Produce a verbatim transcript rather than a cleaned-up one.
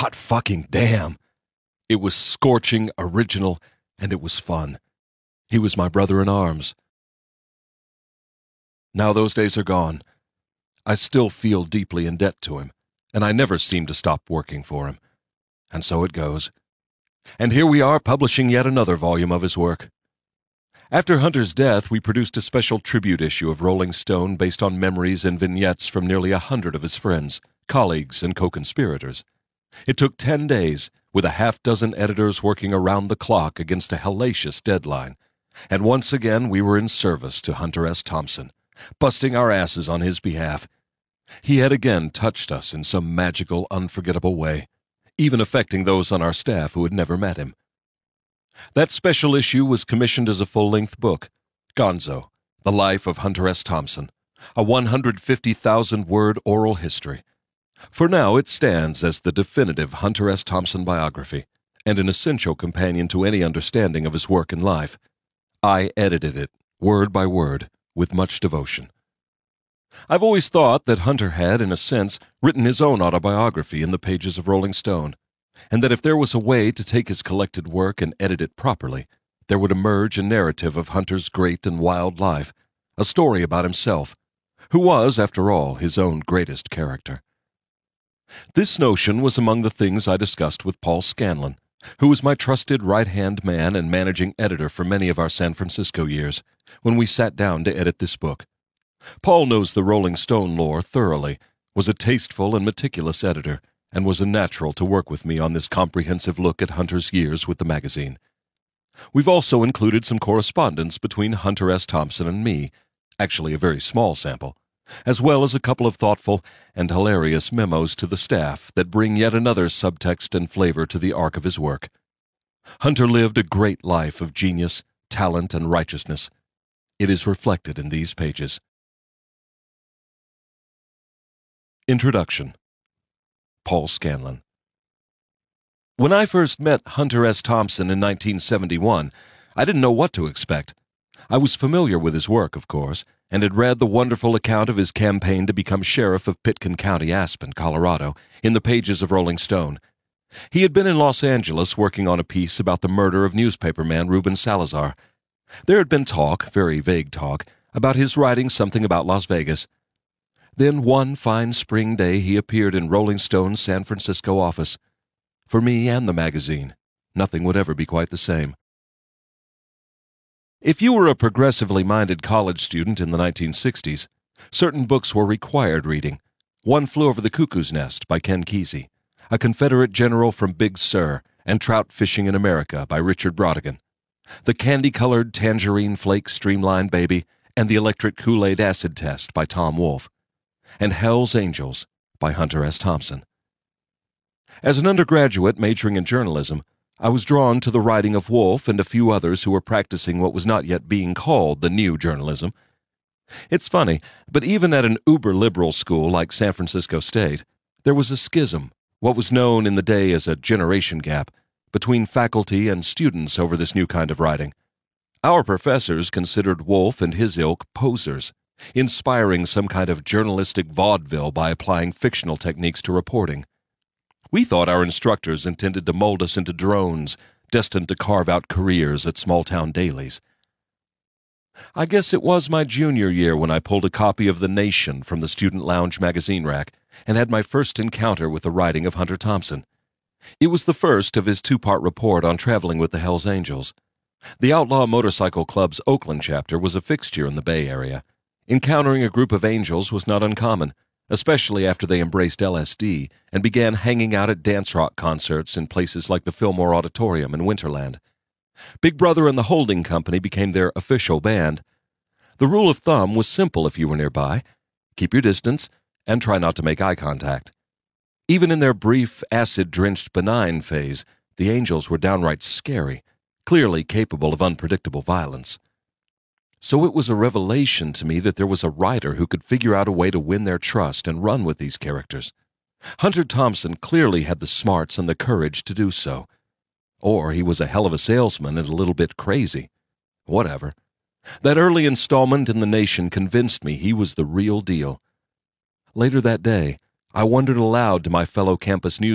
hot fucking damn. It was scorching, original, and it was fun. He was my brother in arms. Now those days are gone. I still feel deeply in debt to him, and I never seem to stop working for him. And so it goes. And here we are publishing yet another volume of his work. After Hunter's death, we produced a special tribute issue of Rolling Stone based on memories and vignettes from nearly a hundred of his friends, colleagues, and co-conspirators. It took ten days, with a half-dozen editors working around the clock against a hellacious deadline. And once again we were in service to Hunter S. Thompson, busting our asses on his behalf. He had again touched us in some magical, unforgettable way, even affecting those on our staff who had never met him. That special issue was commissioned as a full-length book, Gonzo, The Life of Hunter S. Thompson, a one hundred fifty thousand word oral history. For now it stands as the definitive Hunter S. Thompson biography, and an essential companion to any understanding of his work and life. I edited it, word by word, with much devotion. I've always thought that Hunter had, in a sense, written his own autobiography in the pages of Rolling Stone, and that if there was a way to take his collected work and edit it properly, there would emerge a narrative of Hunter's great and wild life, a story about himself, who was, after all, his own greatest character. This notion was among the things I discussed with Paul Scanlon, who was my trusted right-hand man and managing editor for many of our San Francisco years, when we sat down to edit this book. Paul knows the Rolling Stone lore thoroughly, was a tasteful and meticulous editor, and was a natural to work with me on this comprehensive look at Hunter's years with the magazine. We've also included some correspondence between Hunter S. Thompson and me, actually a very small sample, as well as a couple of thoughtful and hilarious memos to the staff that bring yet another subtext and flavor to the arc of his work. Hunter lived a great life of genius, talent, and righteousness. It is reflected in these pages. Introduction. Paul Scanlon. When I first met Hunter S. Thompson in nineteen seventy-one, I didn't know what to expect. I was familiar with his work, of course, and had read the wonderful account of his campaign to become sheriff of Pitkin County, Aspen, Colorado, in the pages of Rolling Stone. He had been in Los Angeles working on a piece about the murder of newspaperman Ruben Salazar. There had been talk, very vague talk, about his writing something about Las Vegas. Then one fine spring day he appeared in Rolling Stone's San Francisco office. For me and the magazine, nothing would ever be quite the same. If you were a progressively minded college student in the nineteen sixties, certain books were required reading. One Flew Over the Cuckoo's Nest by Ken Kesey, A Confederate General from Big Sur, and Trout Fishing in America by Richard Brautigan, The Candy-Colored Tangerine Flake Streamlined Baby, and The Electric Kool-Aid Acid Test by Tom Wolfe, and Hell's Angels by Hunter S. Thompson. As an undergraduate majoring in journalism, I was drawn to the writing of Wolfe and a few others who were practicing what was not yet being called the new journalism. It's funny, but even at an uber-liberal school like San Francisco State, there was a schism, what was known in the day as a generation gap, between faculty and students over this new kind of writing. Our professors considered Wolfe and his ilk posers, inspiring some kind of journalistic vaudeville by applying fictional techniques to reporting. We thought our instructors intended to mold us into drones, destined to carve out careers at small-town dailies. I guess it was my junior year when I pulled a copy of The Nation from the Student Lounge magazine rack and had my first encounter with the writing of Hunter Thompson. It was the first of his two-part report on traveling with the Hells Angels. The Outlaw Motorcycle Club's Oakland chapter was a fixture in the Bay Area. Encountering a group of angels was not uncommon, especially after they embraced L S D and began hanging out at dance rock concerts in places like the Fillmore Auditorium in Winterland. Big Brother and the Holding Company became their official band. The rule of thumb was simple if you were nearby: keep your distance and try not to make eye contact. Even in their brief, acid-drenched benign phase, the angels were downright scary, clearly capable of unpredictable violence. So it was a revelation to me that there was a writer who could figure out a way to win their trust and run with these characters. Hunter Thompson clearly had the smarts and the courage to do so. Or he was a hell of a salesman and a little bit crazy. Whatever. That early installment in The Nation convinced me he was the real deal. Later that day, I wondered aloud to my fellow campus news